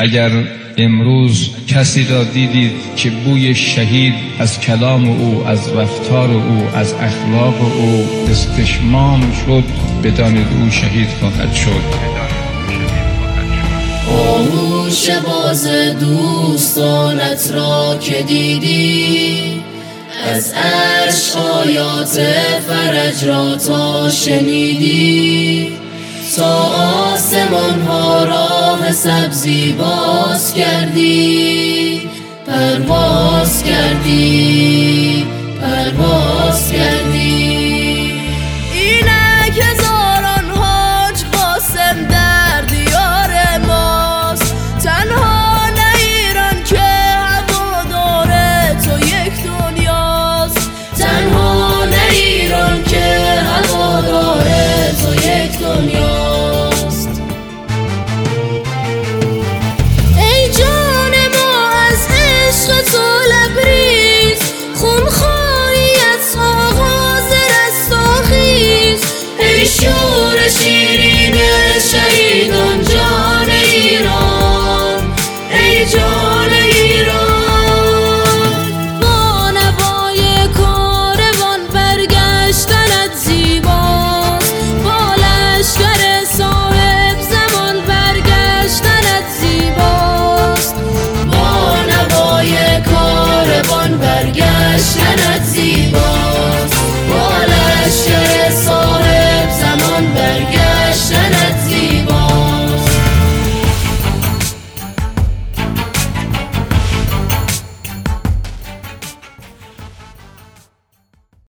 اگر امروز کسی را دیدید که بوی شهید از کلام او، از رفتار او، از اخلاق او استشمام شد، بدانید او شهید خواهد شد. آغوش باز دوستانت را که دیدی، از عرش آیات فرج را تا شنیدی، تا آسمان ها راه سبزی باز کردی، پرواز کردی، پرواز کردی.